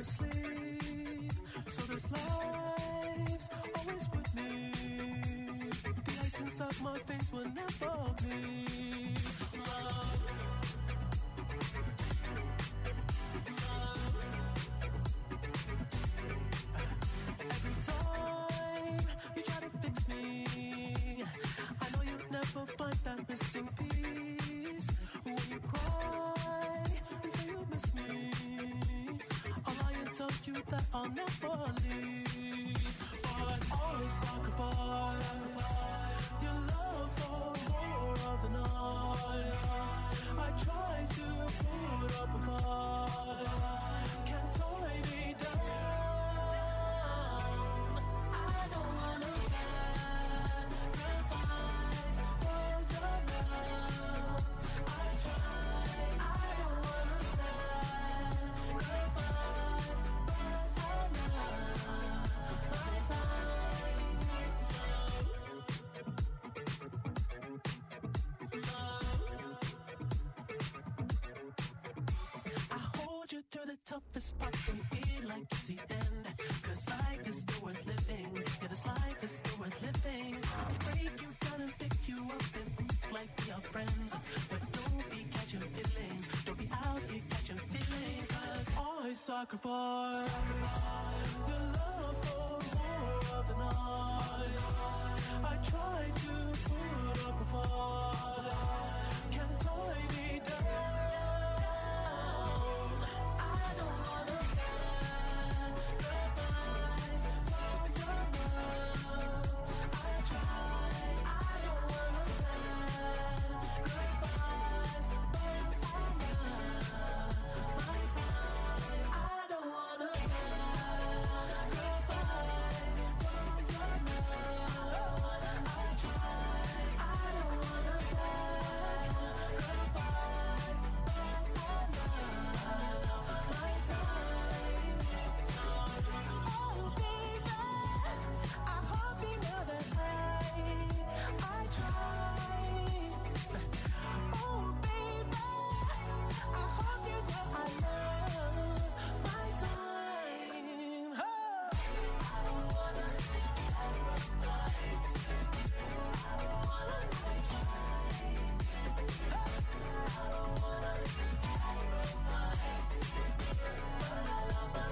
asleep. So this life's always with me. The ice inside my face will never bleed. Love. Every time you try to fix me, I know you'll never find that missing piece. When you cry and say you miss me, I'll lie and tell you that I'll never leave. But always sacrifice your love for more of the night. I try to put up a fight, can't tie me down. I don't understand sacrifice for your love. I try, I don't understand sacrifice, but I'm not my time. I hold you through the toughest part and feel like it's the end. Cause life is still worth living. Yeah, this life is still worth living. I can break you down and pick you up and think like we are friends. But don't be catching feelings. Don't be out here catching feelings. Cause I sacrifice your love for more of the night. I try to put up a fight, can't tie me down. I don't understand sacrifice for your love. I try, I don't understand sacrifice, but I'm not my time. I don't understand sacrifice for your love. I try, I don't understand sacrifice, but I'm not my time. Oh baby, I hope you know that I try. Oh baby, I hope you know I love my time. Oh. I don't wanna sacrifice. I don't wanna try. I don't wanna sacrifice, but I love my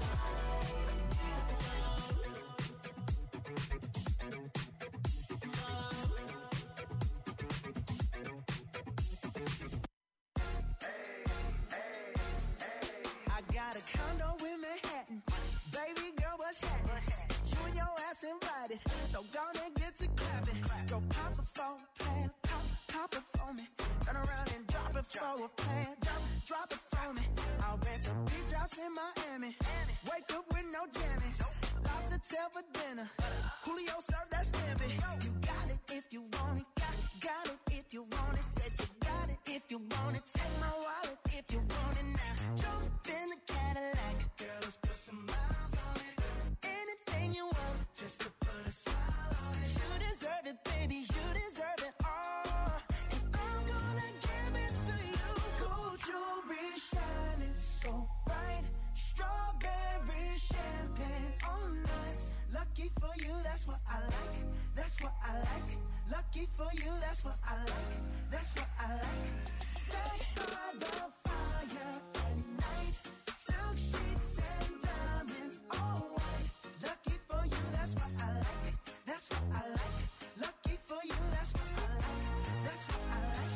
I got a condo in Manhattan. Baby girl, what's happening? You and your ass invited, so gonna get to clapping. Go pop it for a plan, pop it for me. Turn around and drop it for a plan, drop it for me. I'll rent a beach house in Miami. Wake up with no jammies. Lobster tail for dinner. Julio served that scampi. You got it if you want it. Got it if you want it. Said you got it if you want it. Take my wallet if you want it now. Jump in the Cadillac. Girl, let's put some miles on it. Anything you want, just to put a smile on it. You deserve it, baby. You deserve it all. And I'm gonna give it to you. Gold jewelry shining so bright. Strawberry champagne on us. Lucky for you, that's what I like. That's what I like. Lucky for you, that's what I like. That's what I like. Sex by the fire at night. Silk sheets and diamonds, all white. Lucky for you, that's what I like. That's what I like. Lucky for you, that's what I like. That's what I like.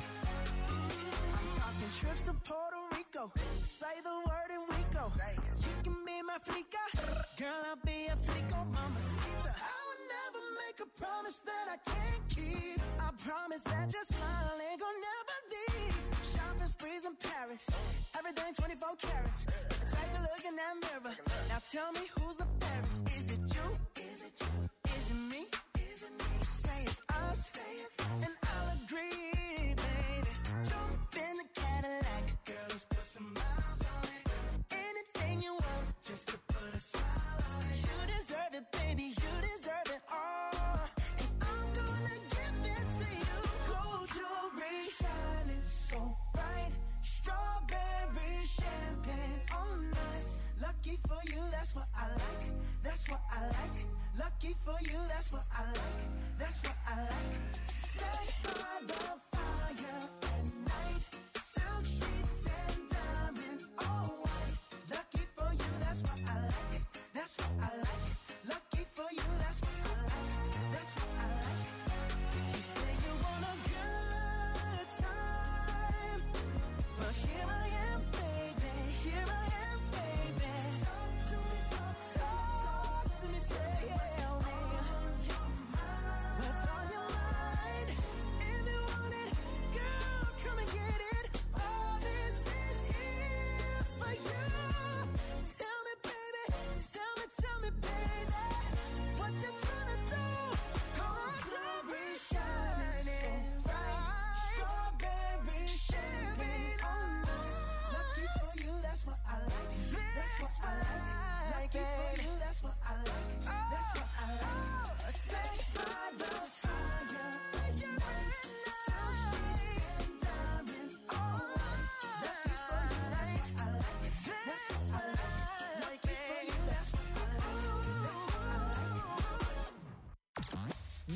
I'm talking trips to Puerto Rico. Say the word and we go. You can be my flica. Girl, I'll be a flico, mamacita. I would never make a promise that I can't keep. I promise that your smile ain't gonna never leave. Shopping sprees in Paris. Everything 24 carats. Take a look in that mirror. Now tell me who's the fairest. Is it you? Is it you? Is it me? Is it me? Say it's us. And I'll agree, baby. Jump in the Cadillac. Girl, let's put some miles on it. Anything you want, just to put a smile on it. You deserve it, baby. You deserve it all. And I'm gonna give it to you. Gold jewelry shining so bright. Strawberry champagne on us. Lucky for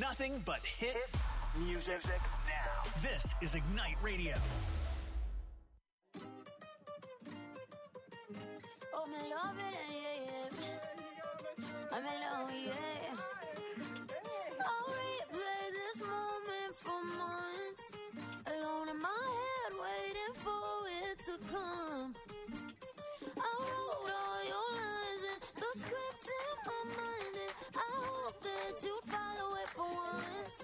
Nothing but hit music now. This is Ignite Radio. Oh, me love it, yeah. I'm alone, yeah. I'll replay this moment for months. Alone in my head, waiting for it to come. I wrote all your lines and the script in my mind, and I hope that you follow it for once.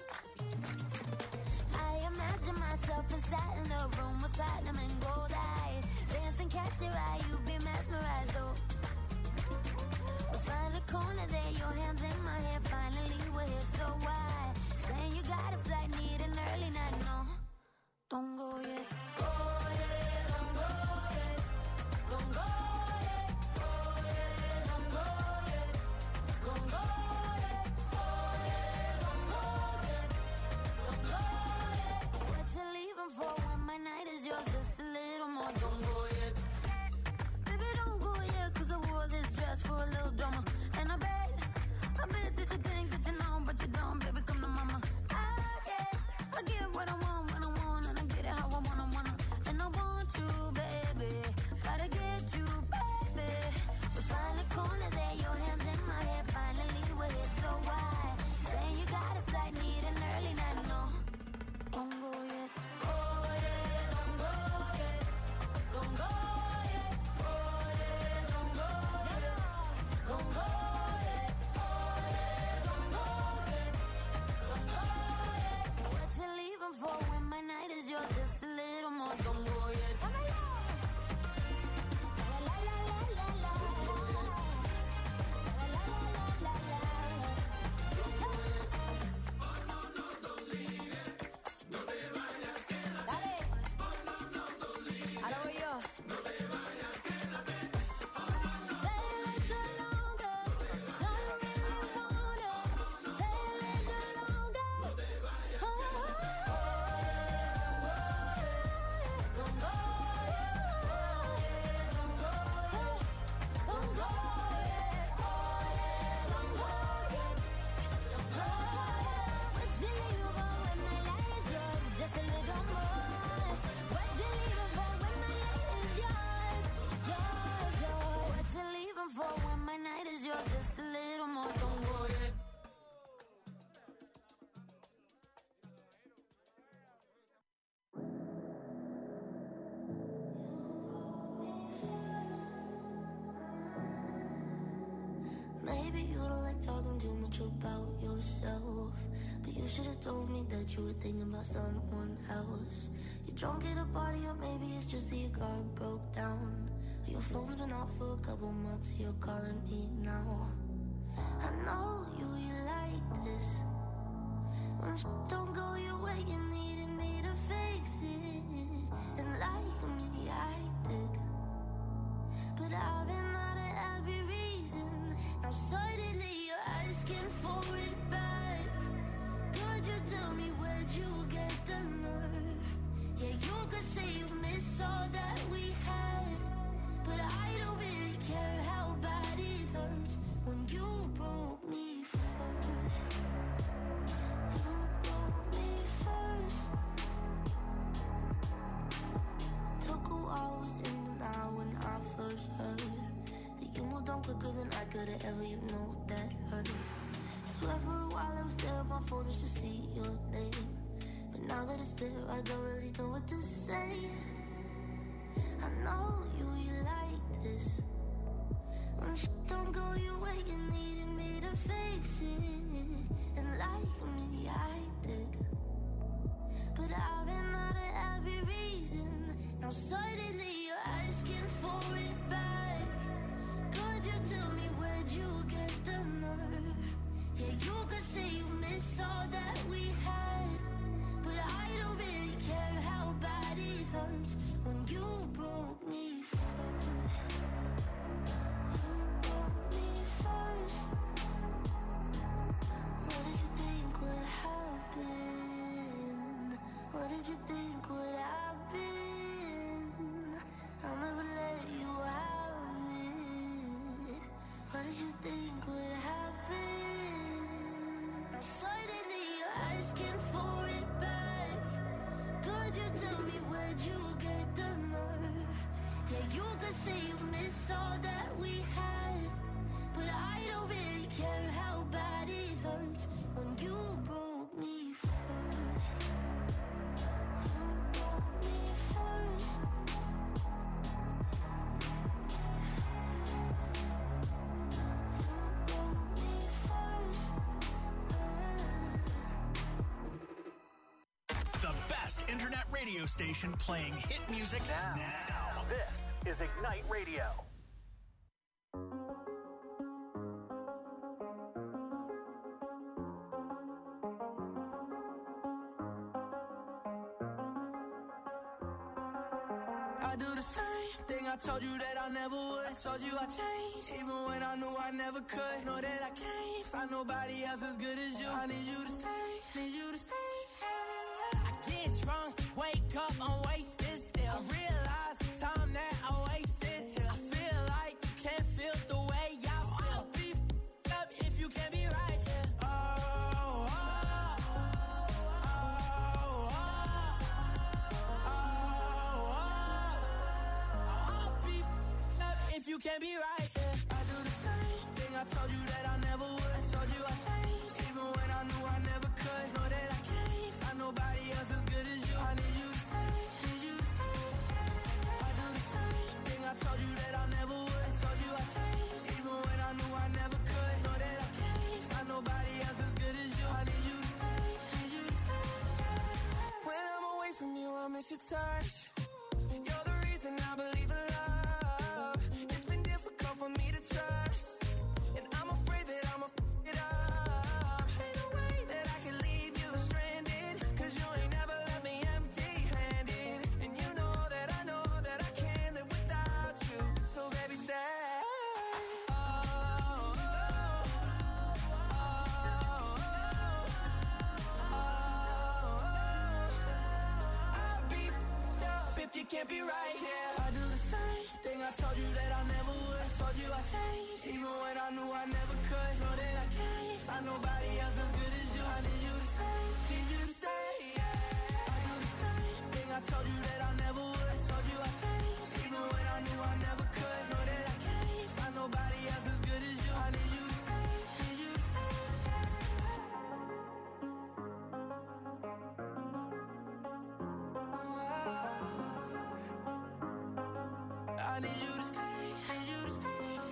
I imagine myself inside in the room with platinum and gold eyes. Dance and catch your eye, you be mesmerized, though. We'll find a corner there, your hands in my hair. Finally, we're here, so why? Saying you got a flight, need an early night, no. Don't go yet. Go yet, don't go yet. Don't go yet. Go yet, don't go yet. Don't go yet. Go yet, don't go yet. Don't go yet. What you leaving for when my night is yours? Just a little more. Don't go yet. Baby, don't go yet, 'cause I wore this dress for a little drama. And I bet that you think that you know, but you don't. Baby, come to mama. I get what I want when I want, and I get it how I wanna. And I want you, baby. Gotta get you, baby. We find a corner there, your hands in my hair. Finally, we're here, so why? Saying you got a flight, need an early night, no. Don't go yet. Go yet, don't go yet. Don't go yet. Go yet, don't go yet. Don't go yet. Go yet, don't go yet. Don't go yet. What you leaving for when my night is yours? Just a little more. Don't go yet. La la la la la la. La la la la la la. Dale. Ahora voy yo. Stay a little longer. No, you really want it. Stay a little longer. Oh, don't go yet. Don't go yet. Don't go yet. Don't go yet. Don't go yet. What you leaving for when my light is yours? Just a little more. What you leaving for when my light is yours? Yours, yours. What you leaving for when my night is yours? Just a little more. Don't go yet. Maybe you don't like talking too much about yourself, but you should have told me that you were thinking about someone else. You're drunk at a party, or maybe it's just that your car broke down. Or your phone's been off for a couple months, you're calling me now. I know you like this. When don't go your way, you needed me to fix it. And like me, I did. But I've been out of every reason. Now suddenly you're asking for it back. Could you tell me where'd you get the nerve? Yeah, you could say you miss all that we had, but I don't really care how bad it hurts when you broke me first. You broke me first. Took a while, was in denial when I first heard that you moved on quicker than I could've ever, you know that hurt. Swear for a while I was there on my phone just to see your name, but now that it's there, I don't really know what to say. I know you like this. When don't go your way, you needed me to fix it. And like me, I did. But I've been out of every reason. Now suddenly you're asking for it back. Could you tell me where'd you get the nerve? Yeah, you could say you miss all that we had, but I don't really care how bad it hurts when you broke me first. You broke me first. What did you think would happen? What did you think would happen? I'll never let you have it. What did you think would happen? Now suddenly could say you miss all that we had, but I don't really care how bad it hurts when you broke me first. You broke me first. The best internet radio station playing hit music now. This is Ignite Radio. I do the same thing I told you that I never would. I told you I changed, even when I knew I never could. Know that I can't find nobody else as good as you. I need you to stay, need you to stay. I get drunk, wake up, I'm wasted still. I realize the time that I wasted here. I feel like you can't feel the way I feel. I'll be f***ed up if you can't be right here. If you can't be right, yeah. I do the same thing I told you that I never would. I told you I changed, even when I knew I never could. Know that I can't find nobody else as good as you. I need you to stay, need you to stay. I do the same thing I told you that I never would. I told you I changed, even when I knew I never could. Know that I can't find nobody else as good as you. I need you to stay, need you to stay. When I'm away from you, I miss your touch. You're the reason I believe in love. For me to trust, and I'm afraid that I'ma f*** it up. Ain't no way that I can leave you stranded, cause you ain't never left me empty-handed. And you know that I can't live without you. So baby, stay. I'll be f***ed up if you can't be right here. I do the same thing I told you that I never would. I told you I changed, even when I knew I never could. Know that I can't find nobody else as good as you. I need you to stay, need you to stay. I do the same thing I told you that I never would. I told you I changed, even when I knew I never could. Know that I can't find nobody else as good as you. I need you to stay, need you to stay. I need you to stay, need you to stay.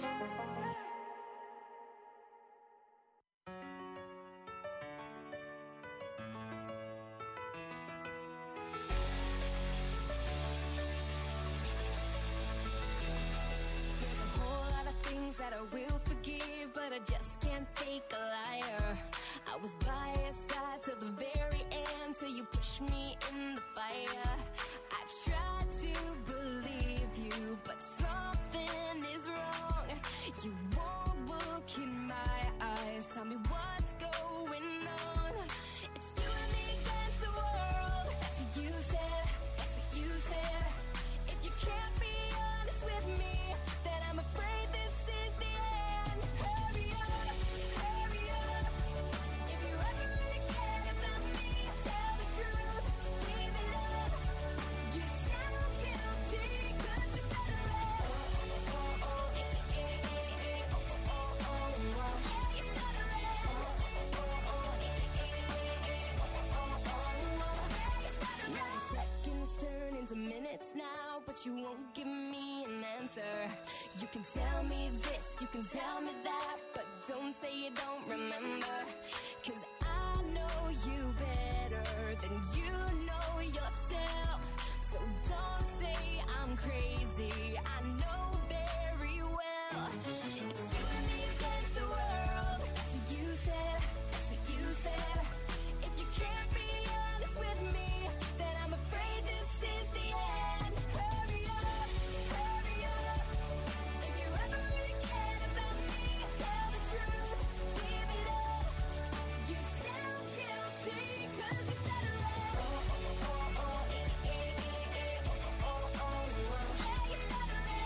There's a whole lot of things that I will forgive, but I just can't take a liar. I was by your side till the very end, till you pushed me in the fire. I tried to believe you, but something is wrong. You won't look in my eyes, tell me what's going on. It's you and me against the world. That's what you said, that's what you said. If you can't be honest with me, then I'm afraid this is the end. Hurry up, hurry up. If you ever really care about me, tell the truth, leave it up. You sound guilty, cause you said it right. Oh, oh, oh, eh, eh, eh, eh, oh, oh, oh, oh, oh. Yeah, you said it right. Oh, oh, oh, eh, eh, eh, eh, oh, oh, oh, oh. Yeah, you said it right. Seconds turn into minutes now, but you won't give me an answer. You can tell me this, you can tell me that, but don't say you don't remember. Cause I know you better than you know yourself. So don't say I'm crazy, I know very well. It's you and me against the world. That's what you said, that's what you said. If you can't be honest with me, then I'm afraid this is the end. Hurry up, hurry up. If you ever really cared about me, tell the truth, leave it up. You sound guilty, cause you said it right. Oh, oh, oh, oh, eh, eh, eh, eh, oh, oh, oh, oh. Yeah, you said it right.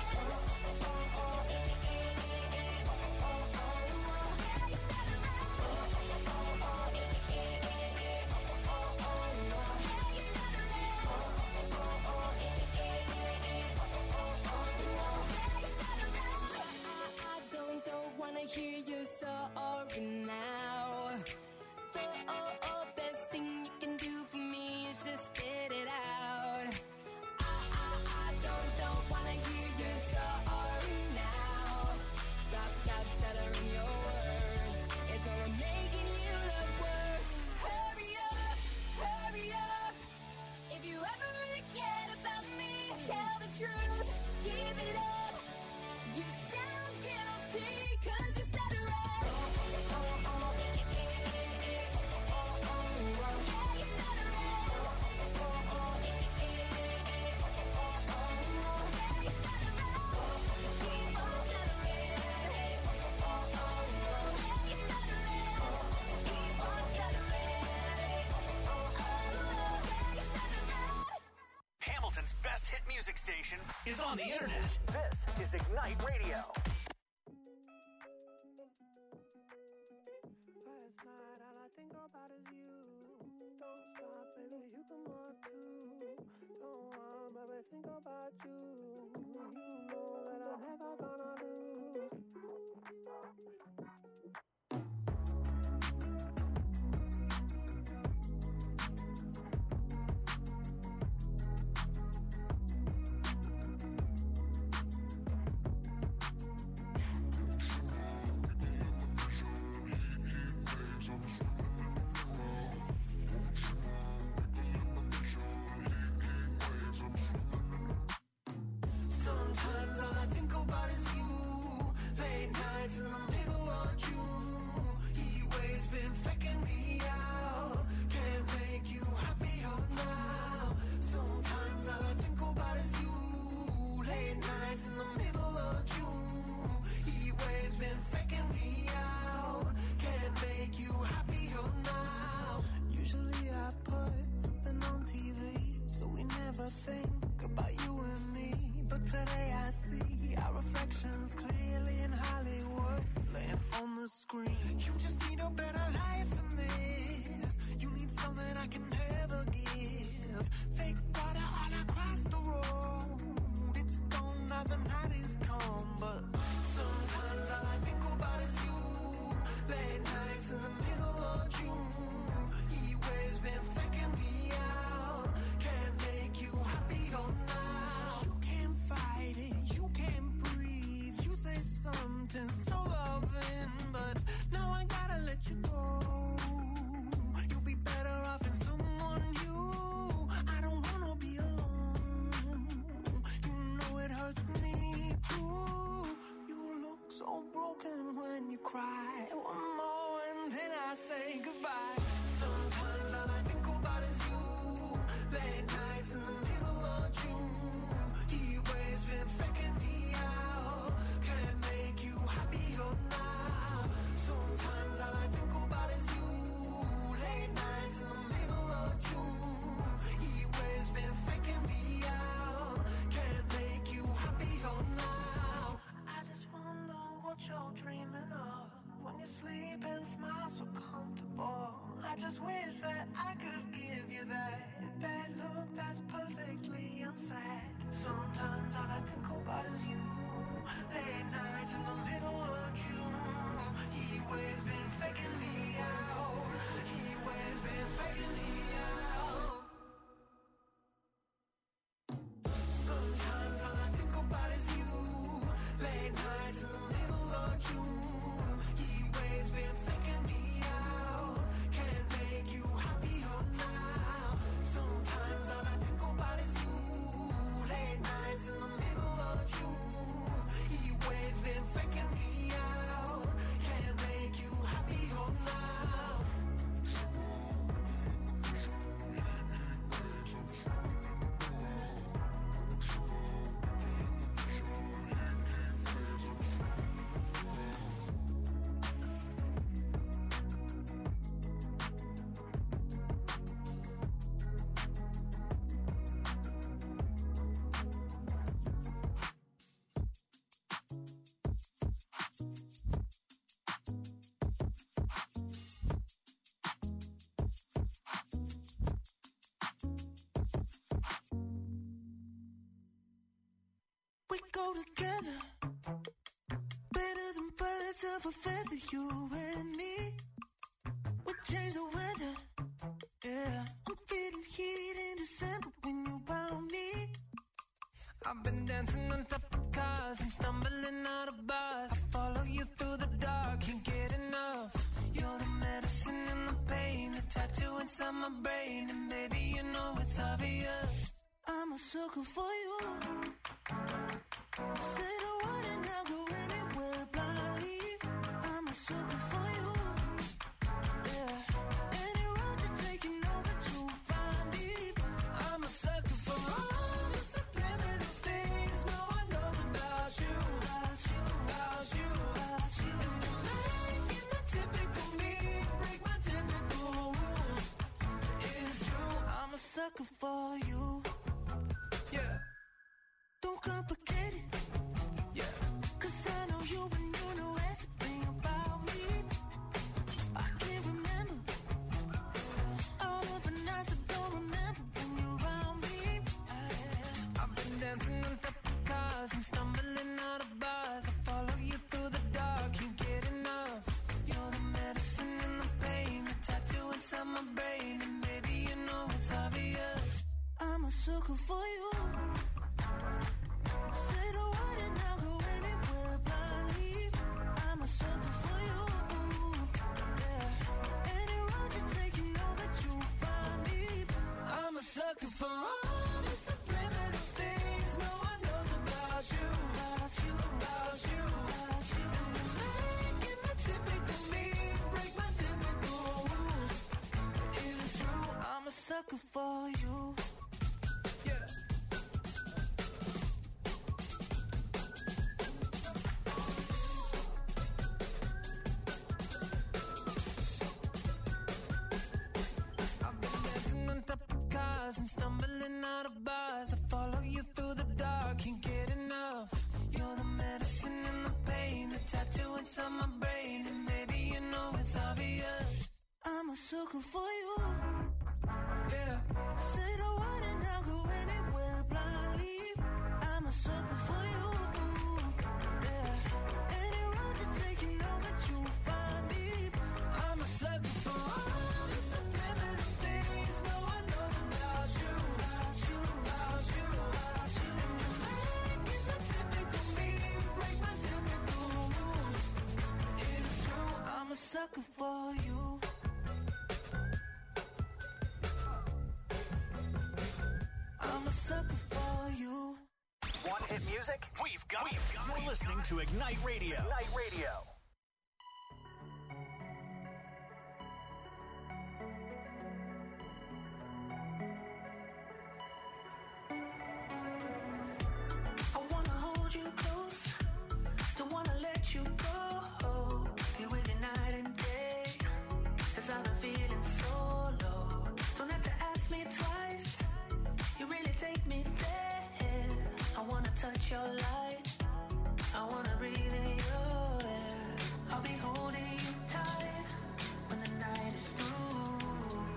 You sound guilty, 'cause you stutter it. Hamilton's best hit music station is on the internet. This is Ignite Radio. Last night, all I think about is you. Don't stop, baby, you come on too. Don't want, baby, think about you. You know that I'm never gonna lose. Sometimes all I think about is you. Late nights in the middle of June. He waves been faking me out. Can't make you happier now. Sometimes all I think about is you. Late nights in the middle of June. He waves been faking me out. Can't make you happier now. Usually I put something on TV, so we never think about you and me. But today I see our reflections clearly in Hollywood, laying on the screen. You just need a better life than this. You need something I can never give. Fake water all across the road. It's gone now, the night is come. But sometimes all I think about is you. Late nights in the middle of June. He waves been faking me out. Can't make you happier now. You can't fight it, you can't breathe. You say something so loving, but now I gotta let you go. You'll be better off in someone new. I don't wanna be alone. You know it hurts me too. You look so broken when you cry. One more and then I say goodbye. Sometimes all I think about is you. Late nights in the middle of June. He waves been faking me out. Can't make you happier now. Sometimes all I think about is you. Late nights in the middle of June. He waves been faking me out. Can't make you happier now. I just wonder what you're dreaming of when you sleep and smile so comfortable. I just wish that I could give you that bad look that's perfectly unsaid. Sometimes all I think about is you. Late nights in the middle of June. He waves been faking me out. He waves been faking me out. Sometimes all I think about is you. Late nights in the middle of June. He waves been faking me out. Can't make you happier now. Sometimes all I think about is you. Late nights in the middle of June. He waves been faking me out. Can't make you happier now. We go together, better than birds of a feather, you and me. We change the weather, yeah. I'm feeling heat in December when you found me. I've been dancing on top of cars and stumbling out of bars. I follow you through the dark, can't get enough. You're the medicine and the pain, the tattoo inside my brain. And baby, you know it's obvious, I'm a sucker for you. Say the word and I'll go complicated. Yeah. Cause I know you and you know everything about me. I can't remember all of the nights I don't remember when you're around me. I've been dancing on top of cars, I'm stumbling out of bars. I follow you through the dark, can't get enough. You're the medicine and the pain, the tattoo inside my brain, and baby you know it's obvious. I'm a sucker for you. Say the word and I'll go anywhere blindly. I'm a sucker for you. Yeah. Any road you take, you know that you'll find me. I'm a sucker for all the subliminal things no one knows about you. About you, about you, about you. Making the typical me break my typical rules. It is true, I'm a sucker for you. I'm stumbling out of bars. I follow you through the dark, can't get enough. You're the medicine and the pain, the tattoo inside my brain, and baby you know it's obvious. I'm a sucker for you. Yeah. Say the word and I'll go anywhere blindly. I'm a sucker for you. Yeah. Any road you take, you know that you'll find me. I'm a sucker for all the subliminal things no one knows about you. About you, about you, about you. Making the typical me break my typical rules. It is true, I'm a sucker for you. I'm a sucker for you. Want hit music? We've got it. You're listening to Ignite Radio. Ignite Radio. I wanna hold you close, don't wanna let you go. Be with you night and day, cause I've been feeling so low. Don't have to ask me twice, you really take me there. I wanna touch your light, I wanna breathe in your air. I'll be holding you tight when the night is through.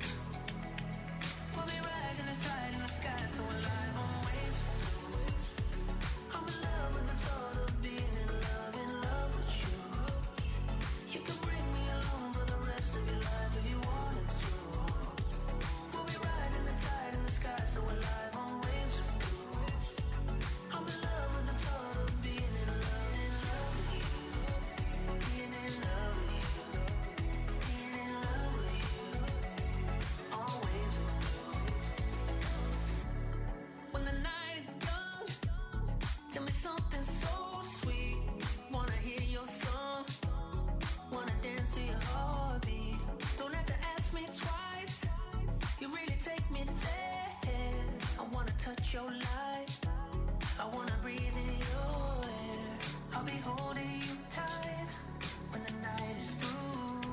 We'll be riding the tide in the sky, so alive on waves. I'm in love with the thought of being in love with you. You can bring me along for the rest of your life if you wanted to. We'll be riding the tide in the sky, so alive on waves. I'm in love with the thought of being in love with you. Being in love with you. Being in love with you. Always with you. When the night is done, tell me something so sweet. Wanna hear your song, wanna dance to your heartbeat. Don't have to ask me twice, you really take me there. I wanna touch your light, I wanna breathe in your air. I'll be holding you tight when the night is through.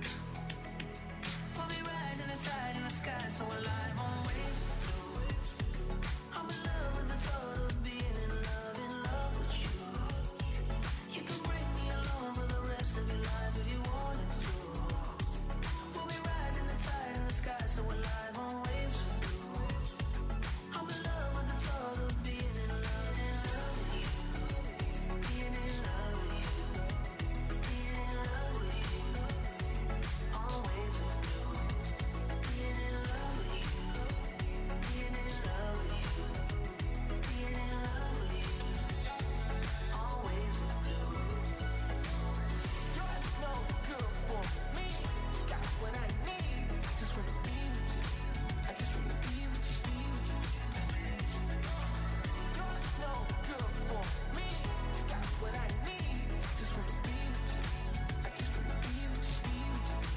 We'll be riding the tide in the sky, so alive on waves. I'm in love with the thought of being in love with you. You can bring me along for the rest of your life if you wanted to. We'll be riding the tide in the sky, so alive on waves. I'm in love with the thought of being in love with you. Being in love with you. Being in love with you. Always with you. Being in love with you. Being in love with you. Being in love with you. Always with you. You're no good for me. Got what I need. Just wanna be with you. I just wanna be with you, be with you. You're no good for me. Got what I need. Just wanna be with you. I just wanna be with you, be with you.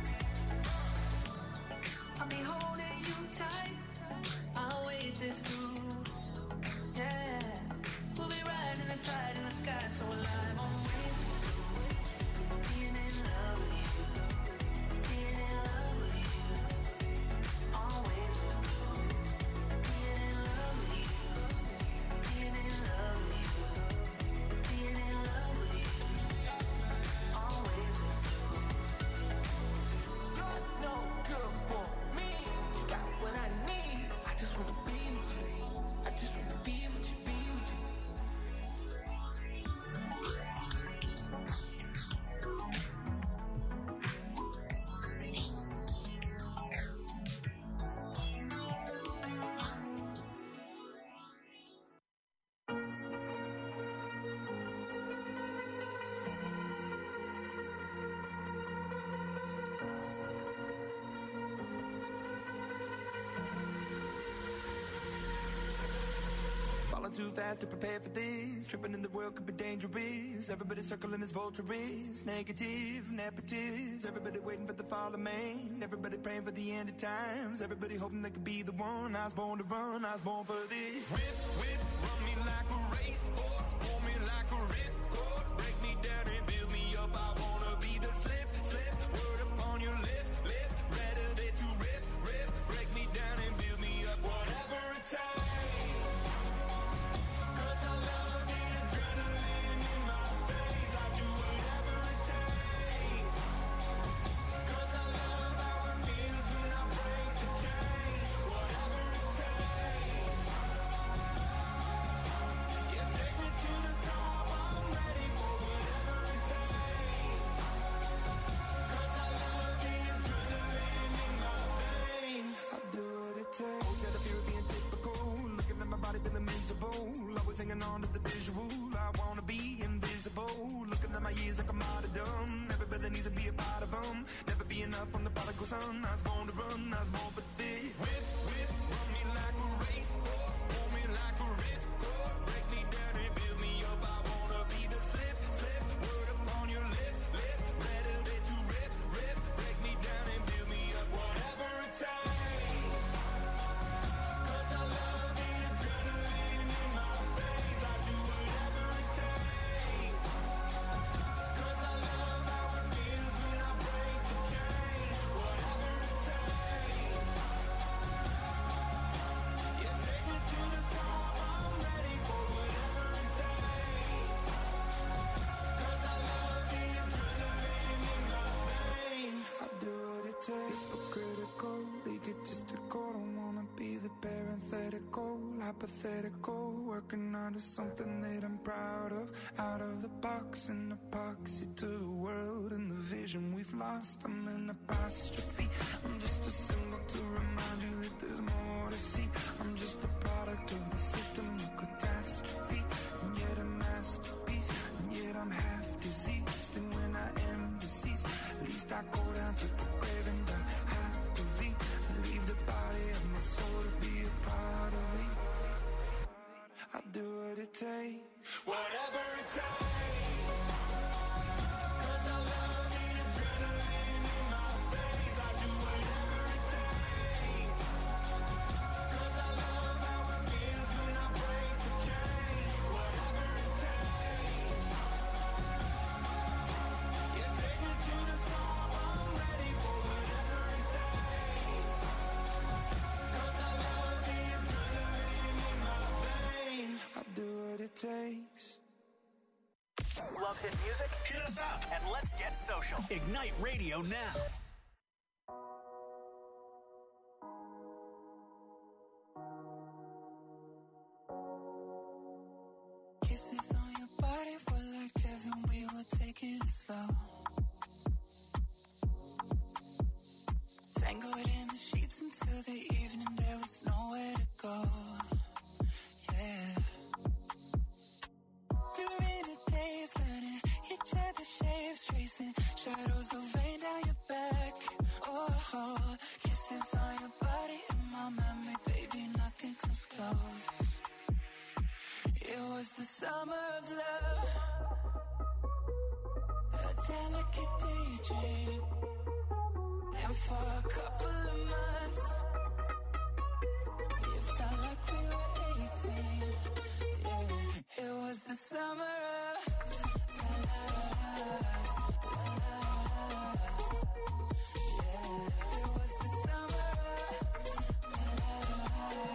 I'll be holding you tight. I'll wait this through. Yeah. We'll be riding the tide in the sky, so alive on waves. Being in love with you. Being in love with you. Always with you. Being in love with you. Being in love Falling too fast to prepare for this. Tripping in the world could be dangerous. Everybody circling as vultures. Negative, nepotist. Everybody waiting for the fall of man. Everybody praying for the end of times. Everybody hoping they could be the one. I was born to run, I was born for this. Whip, whip, run me like a racehorse. Pull me like a ripcord. Break me down and build me up. I wanna be the slip, slip. Word upon your lip, lip. Ready that you rip, rip. Break me down and build me up. Whatever it takes. 'Cause I love the adrenaline in my veins. I do whatever it takes. 'Cause I love how it feels when I break the chain. Whatever it takes. Yeah, take me to the top. I'm ready for whatever it takes. 'Cause I love the adrenaline in my veins. I do what it takes. Instead of fear of being typical, looking at my body feeling miserable. Always hanging on to the visual. I wanna be invisible. Looking at my years like a martyrdom. Everybody needs to be a part of them. Never be enough from the prodigal son. I was born to run, I was born for this. Whip, whip, run me like a racehorse. Pull me like a ripcord. Break me down and build me up. I wanna be the slip, slip. Word upon your lip, lip. Better that you rip, rip. Break me down and build me up. Whatever it takes. 'Cause I love the adrenaline in my veins. I do whatever it takes. 'Cause I love how it feels when I break the chain. Whatever it takes. Yeah, take me to the top. I'm ready for whatever it takes. 'Cause I love the adrenaline in my veins. I do what it takes. Critical, egotistical. Don't wanna be the parenthetical, hypothetical. Working onto something that I'm proud of. Out of the box, an epoxy to the world and the vision we've lost. I'm an apostrophe. I'm just a symbol to remind you that there's more to see. I'm just a product of the system of catastrophe. And yet a masterpiece. And yet I'm half diseased. And when I am deceased, at least I go down to the grave and die happily. Leave the body of my soul to be a part of me. I do what it takes. Whatever it takes. 'Cause I love the adrenaline in my veins. I do whatever it takes. 'Cause I love how it feels when I break the chain. Whatever it takes. Yeah, take me to the top. I'm ready for whatever it takes. 'Cause I love the adrenaline in my veins. I do what it takes. Love hit music? Hit us up and let's get social. Ignite Radio now. Kisses on your body were like heaven. We were taking it slow. Tangled in the sheets until the evening. There was nowhere to go. Yeah. We were in a daze, learning each other's shapes, tracing shadows of rain down your back. Oh, kisses on your body in my memory, baby, nothing comes close. It was the summer of love, a delicate daydream, and for a couple of months, it felt like we were 18. Yeah, it was the summer of love. Yeah, it was the summer of love.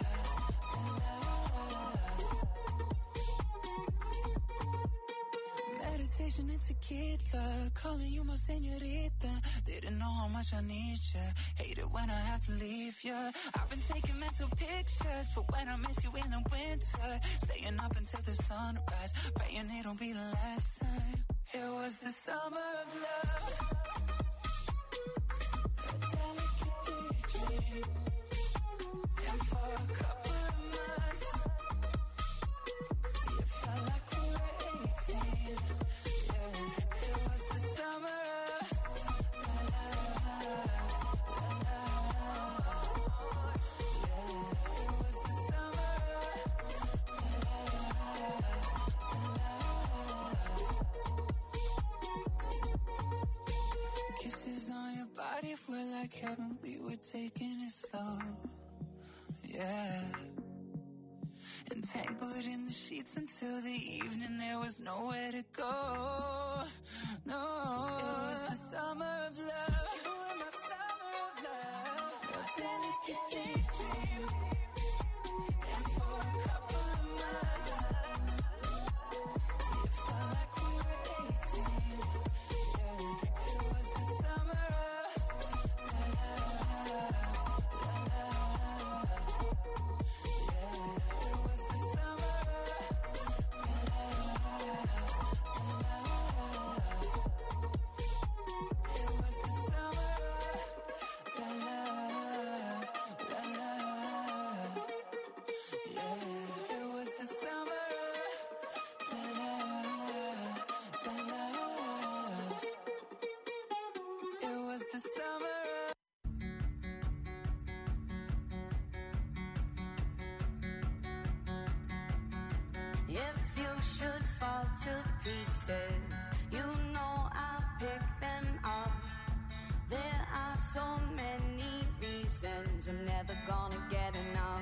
Meditation and tequila, calling you my señorita. Didn't know how much I need ya. Hate it when I have to leave ya. I've been taking mental pictures for when I miss you in the winter. Staying up until the sunrise, praying it'll be the last time. It was the summer of love, a delicate daydream, and for a couple of months, it felt like we were 18. Yeah, it was the summer of love. Yeah, it was the summer of love. like heaven, we were taking it slow. Yeah. Entangled in the sheets until the evening, there was nowhere to go. No, it was the summer of love. You were my summer of love. A delicate daydream. And for a couple of months, it felt like we were 18. Yeah, it was the summer of love. If you should fall to pieces, you know I'll pick them up. There are so many reasons I'm never gonna get enough.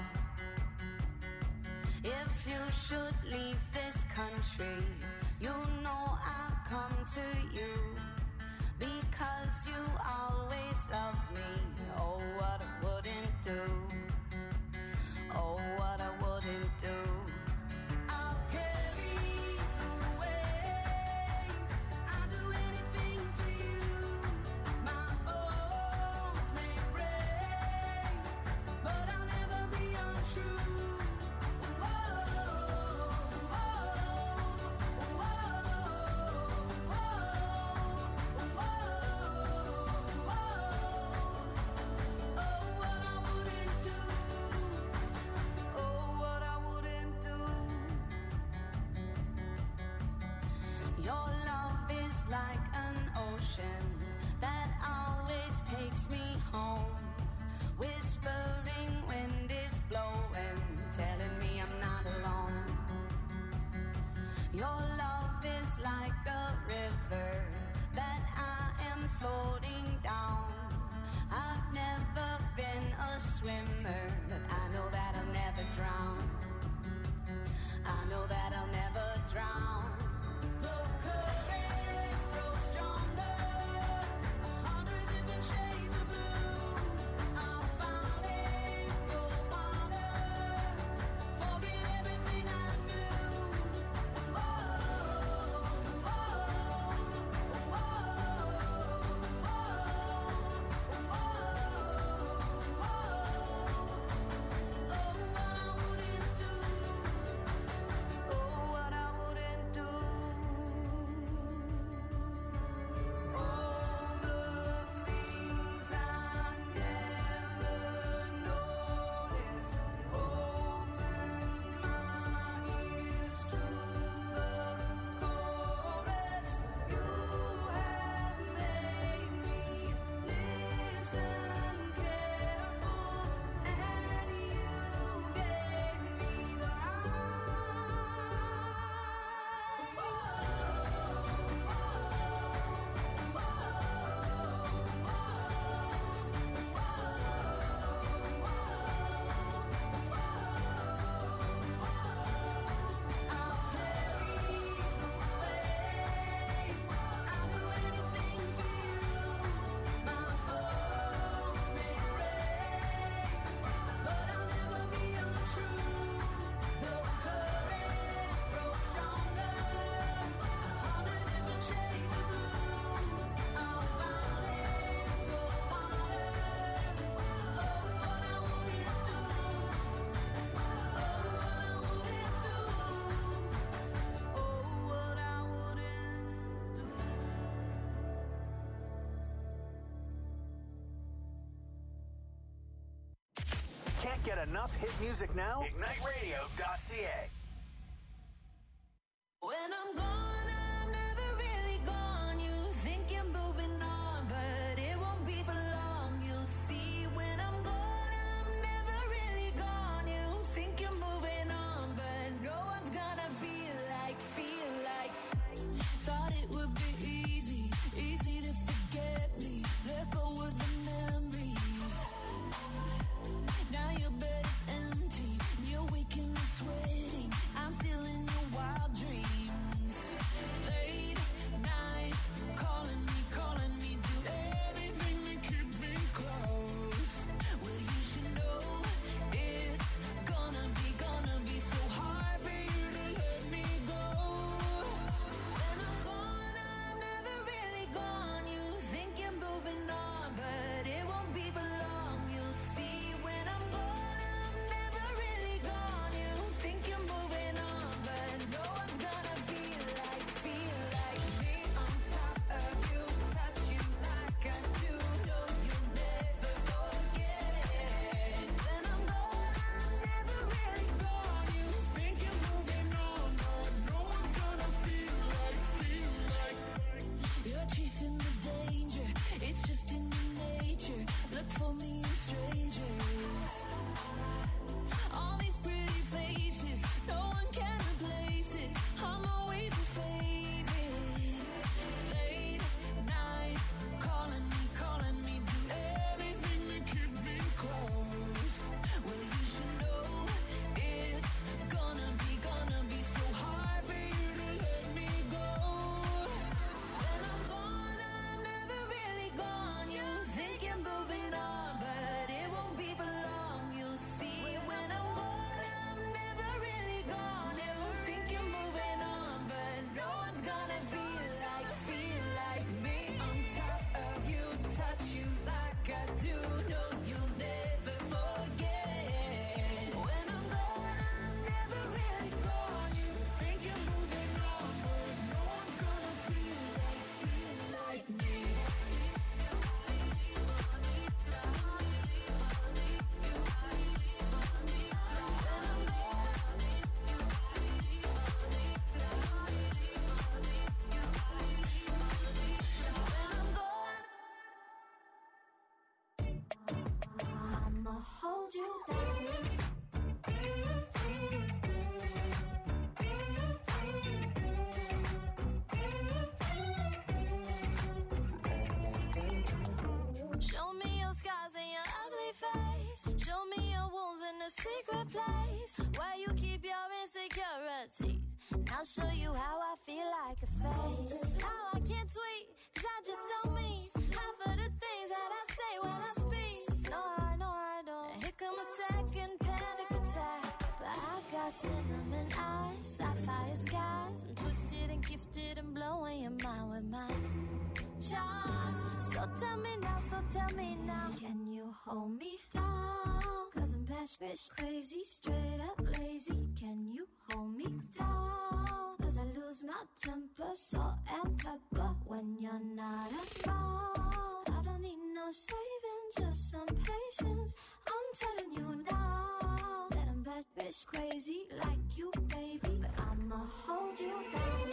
If you should leave this country, you know I'll come to you, because you always love me. Oh, what I wouldn't do. Oh, what I wouldn't do. I'll carry you away. I'll do anything for you. My bones may break, but I'll never be untrue. Whoa, whoa, whoa, Can't get enough hit music now? IgniteRadio.ca. When I'm gone, I'm never really gone. You think you're moving on, but it won't be for long. You'll see when I'm gone, I'm never really gone. You think you're moving on, but no one's gonna feel like. Thought it would be easy to forget me. Let go of the memories. I'll show you how I feel like a fake. How I can't tweet, cause I just don't mean half of the things that I say when I speak. No, I don't. And here come a second panic attack. But I got cinnamon eyes, sapphire skies. I'm twisted and gifted and blowing your mind with my charm. So tell me now, can you hold me down? Cause I'm batshit crazy, straight up lazy. Can you hold me down? Cause I lose my temper, salt and pepper when you're not around. I don't need no saving, just some patience. I'm telling you now that I'm batshit crazy like you, baby. But I'ma hold you down.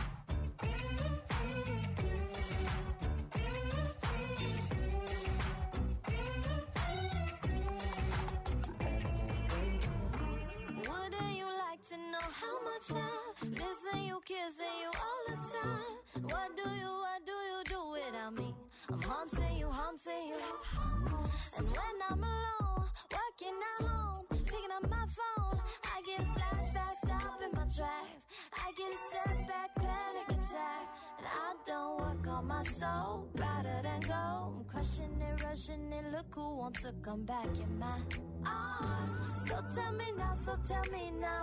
Wouldn't you like to know how much I listen you, kissing you all the time? What do you do without me? I'm haunting you. And when I'm alone, working at home, picking up my phone, I get a flashback, stopping my tracks. I get a setback, panic attack. And I don't work on my soul, rather than go. I'm crushing it, rushing it, look who wants to come back in my arms. So tell me now,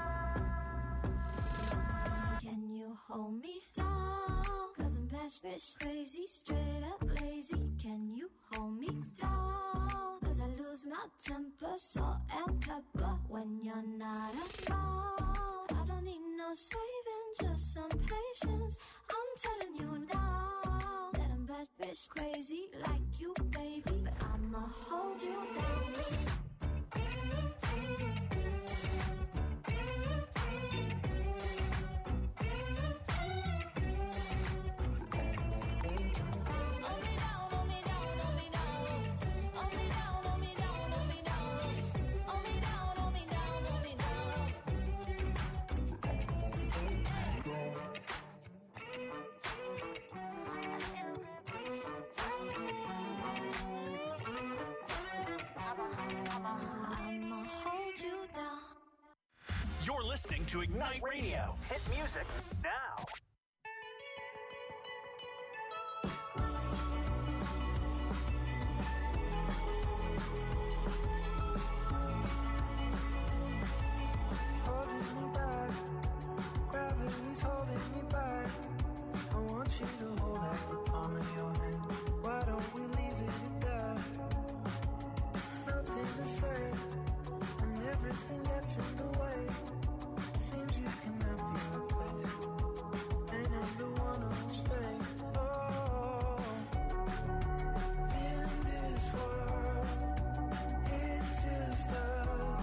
can you hold me down? Cause I'm batshit crazy, straight up lazy. Can you hold me down? Cause I lose my temper, salt and pepper when you're not around. I don't need no saving, just some patience. I'm telling you now that I'm batshit crazy like you, baby. But I'ma hold you down. You're listening to Ignite Radio. Hit music now. Holding me back, gravity's holding me back. I want you to hold out the palm of your hand. Why don't we leave it at that? Nothing to say, and everything gets in the way. Seems you cannot be replaced, and I'm the one who'll stay. Oh, in this world, it's just us.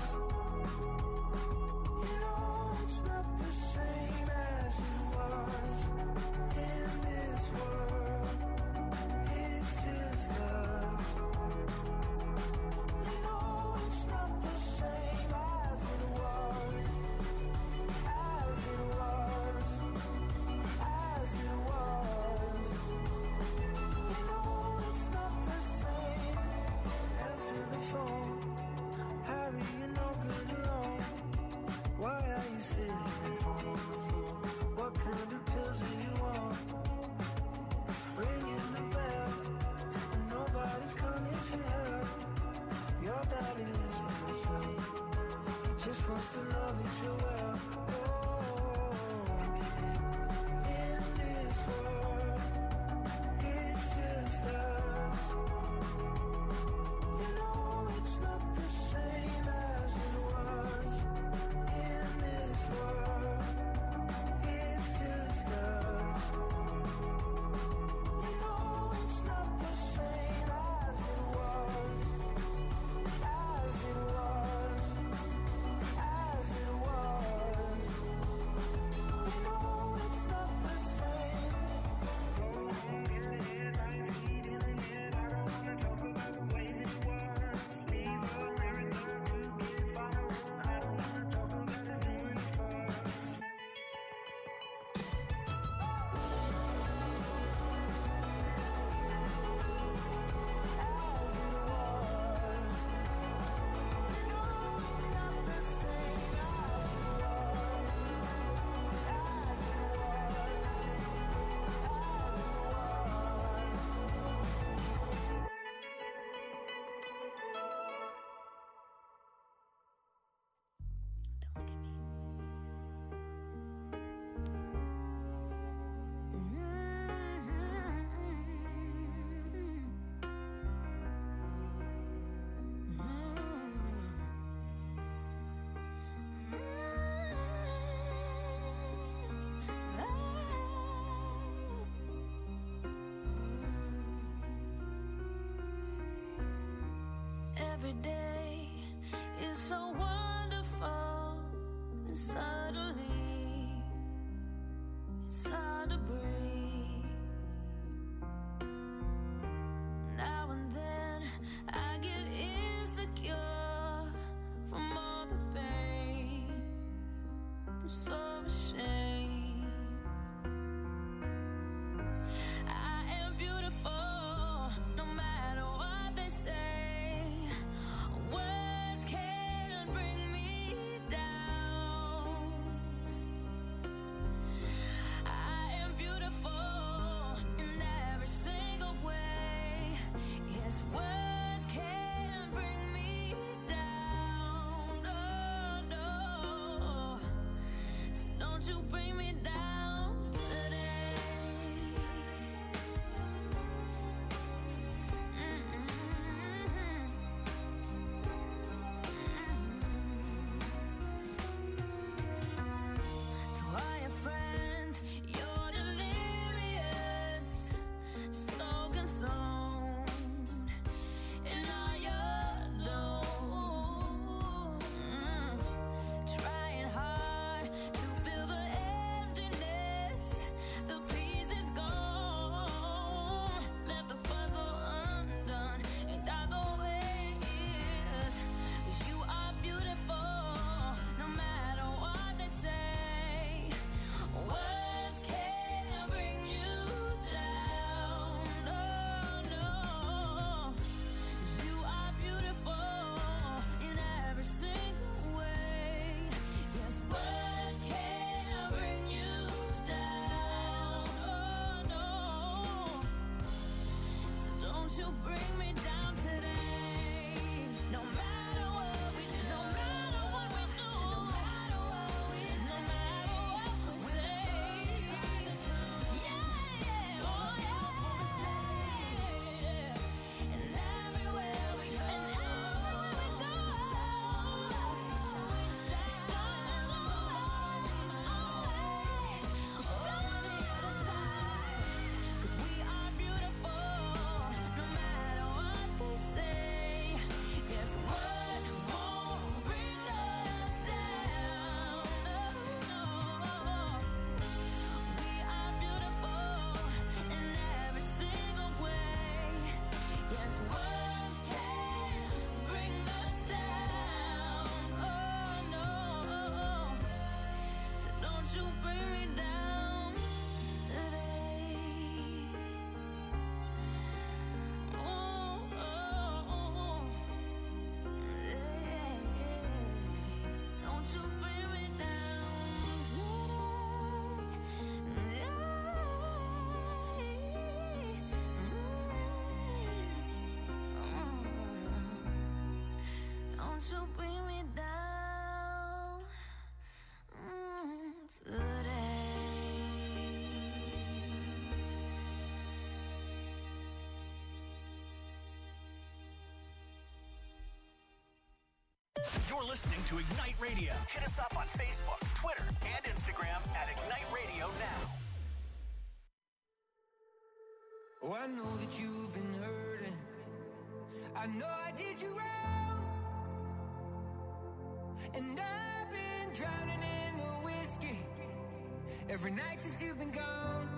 You know it's not the same as it was. In this world, it's just us. You know it's not the same as it was. As it was. As it was. You know it's not the same. Answer the phone. Harry, you're no good alone. Why are you sitting at home on the floor? What kind of pills are you on? Ringing the bell, and nobody's coming to help. Your daddy lives by himself. He just wants to know that you're well. Oh, in this world, it's just us. You know it's not the same as it was. In this world, it's just us. You know it's not the same as it was. As it was. As it was. every day is so wonderful, and suddenly it's hard to breathe. Now and then I get insecure from all the pain. I'm so ashamed. I am beautiful, no matter what they say. Words can't bring me down. I am beautiful in every single way. Yes, words can't bring me down. No, no. So don't you bring me down today. To all your friends, you're delirious, so consumed in all your doom. Trying hard to fill the emptiness, the peace is gone. Left the puzzle undone and got the way it is. 'Cause you are beautiful, no matter what they say. Words can't bring you down. No, no. 'Cause you are beautiful in every single way. Yes, words can't bring you down. Oh, no. So don't you bring me down today. No matter what we do, no matter what we do, no matter what we say. Yeah, oh yeah. And everywhere we go, we are beautiful, no matter what they say. Yes, words won't bring us down. No, no. We are beautiful in every single way. Yes, words can't bring us down. Oh, no. So don't you bring me down today. Oh, oh, oh. Yeah. Don't you bring me down today. Don't you bring me down today. You're listening to Ignite Radio. Hit us up on Facebook, Twitter, and Instagram at Ignite Radio Now. Oh, I know that you've been hurting. I know I did you wrong. And I've been drowning in the whiskey every night since you've been gone.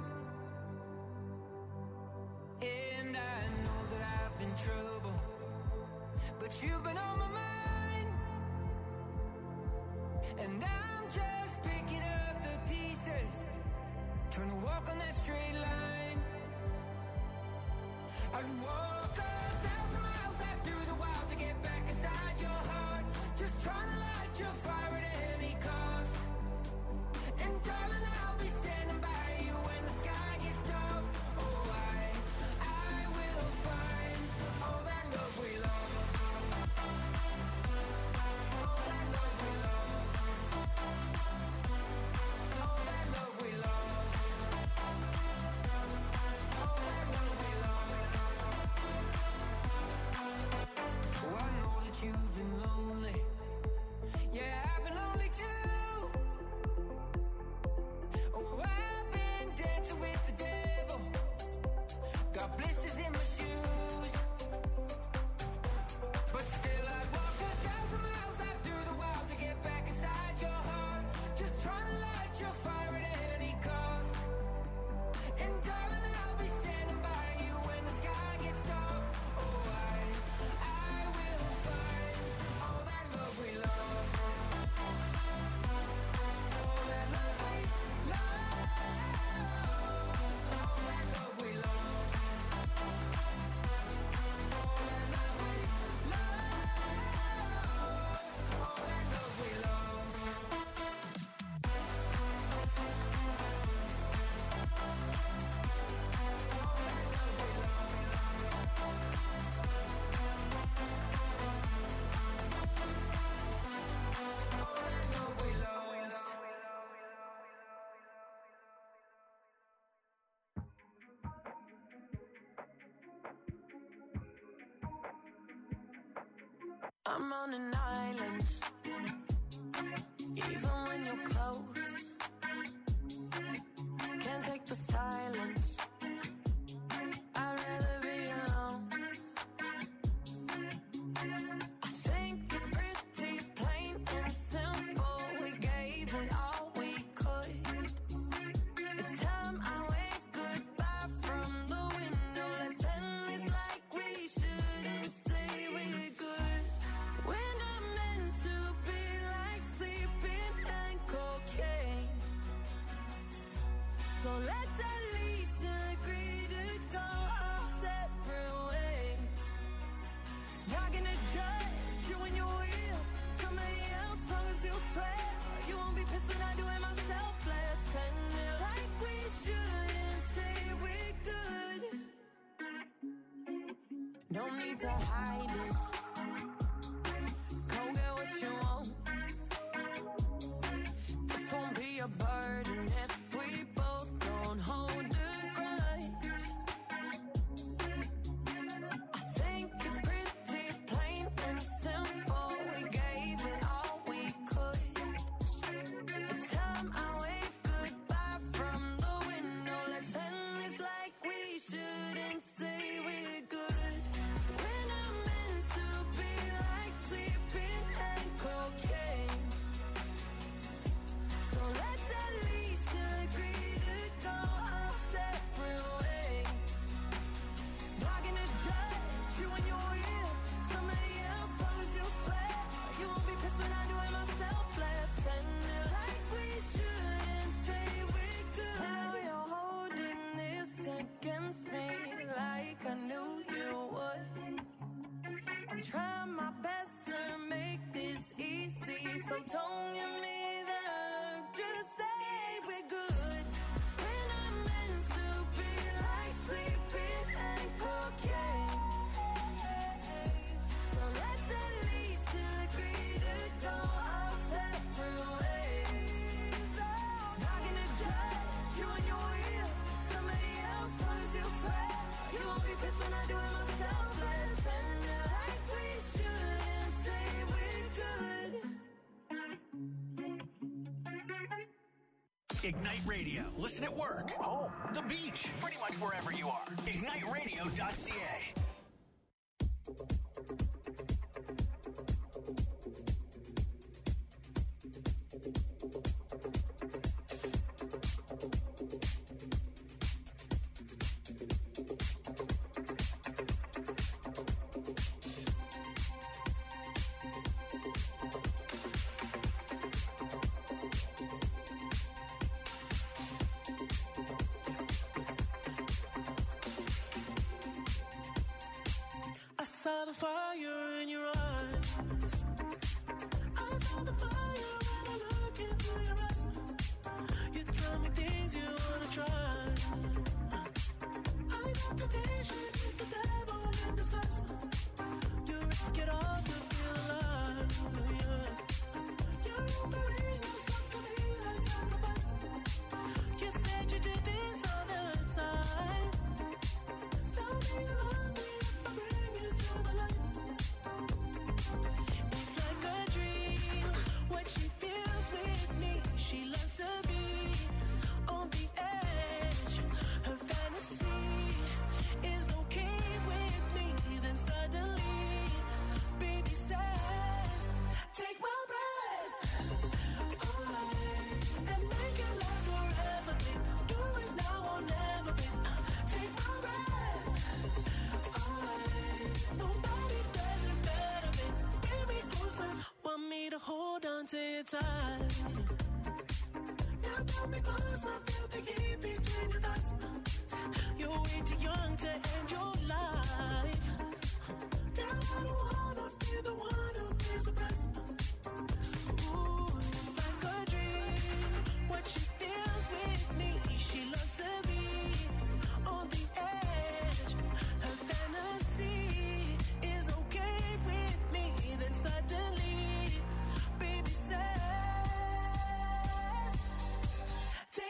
And I know that I've been trouble, but you've been on my mind. And I'm just picking up the pieces, trying to walk on that straight line. I'd walk 1,000 miles out through the wild to get back inside your heart, just trying to light your fire at any cost. And darling, I'll be standing by you when the sky gets dark. Oh, I will find all that love we lost. All that love we lost. All that love we lost. All that love we lost. Oh, I know that you've been lonely. Yeah, I've been lonely too. Oh, I'm on an island. Even when you're close, can't take the silence. I'd rather be alone. I think it's pretty plain and simple. We gave it all we could. It's time I wave goodbye from the window. Let's end this like we shouldn't say we're good. We're not meant to be like sleeping and cocaine. So let's at least agree to go our separate ways. Not gonna judge you when you're real. Somebody else, long as you fair. You won't be pissed when I do it myself. Let's end it like we shouldn't say we're good. No need to hide it. Go get what you want. This won't be a burden if we both don't hold a grudge. I think it's pretty plain and simple. We gave it all we could. It's time I wave goodbye from the window. Let's end this like we shouldn't say we're good. We're not meant to be like sleeping and cocaine. So let's at least agree to go our separate ways. Not gonna judge you when you're real. Somebody else, long as you fair. You won't be pissed when I do it myself. Let's end it like we shouldn't say we're good. Now you're holding this against me like I knew you would. I'm trying my best to make this easy, so don't give me that look. Just say we're good. We're not meant to be like sleeping and cocaine. So let's at least agree to go our separate ways. Not gonna judge you when you're real. Somebody else, long as you fair. You won't be pissed when I do it myself. Let's end it like we shouldn't say we're good. Ignite Radio. Listen at work, home, the beach, pretty much wherever you are. IgniteRadio.ca. I saw the fire in your eyes. I saw the fire when I look into your eyes. You tell me things you wanna try. I know temptation is the devil in disguise. You risk it all to feel alive. Yeah. You're offering yourself to me like sacrifice. You said you do this all the time. Tell me you love me if I bring you to the light. It's like a dream, what she feels with me. She loves to be on the edge. Her fantasy is okay with me. Then suddenly, baby says, take my breath away and make it last forever, babe. Do it now or never, babe. Take my breath away. Nobody does it better, babe. Bring me closer. Want me to hold on to your tight. You pull me closer, feel the heat between your thighs. You're way too young to end your life. Girl, I don't wanna be the one who pays the price. Ooh, it's like a dream, what she feels with me. She loves to be on the edge. Her fantasy is okay with me. Then suddenly, baby says, take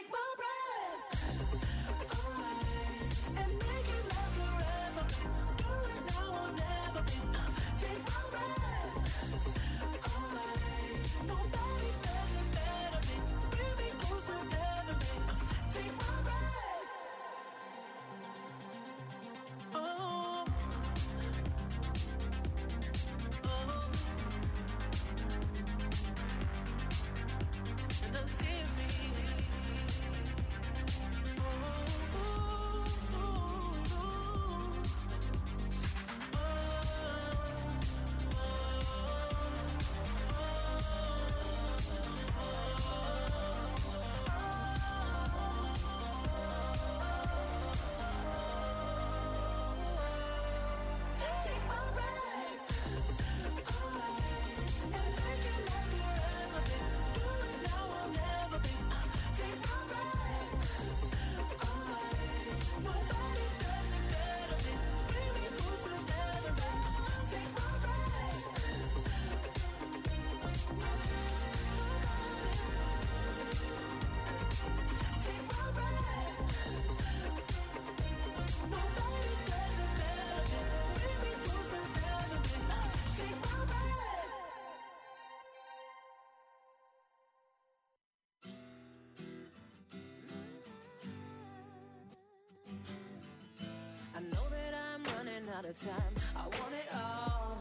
a time. I want it all.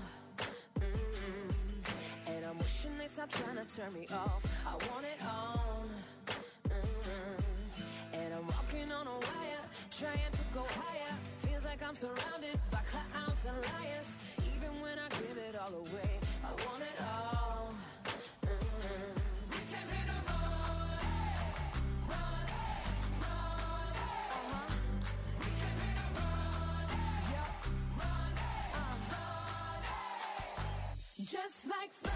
And I'm wishing they stop trying to turn me off. I want it all. And I'm walking on a wire, trying to go higher. Feels like I'm surrounded by clowns and liars. Even when I give it all away, I want it all. We came here to run, run, run. We came here to run, run, run. Just like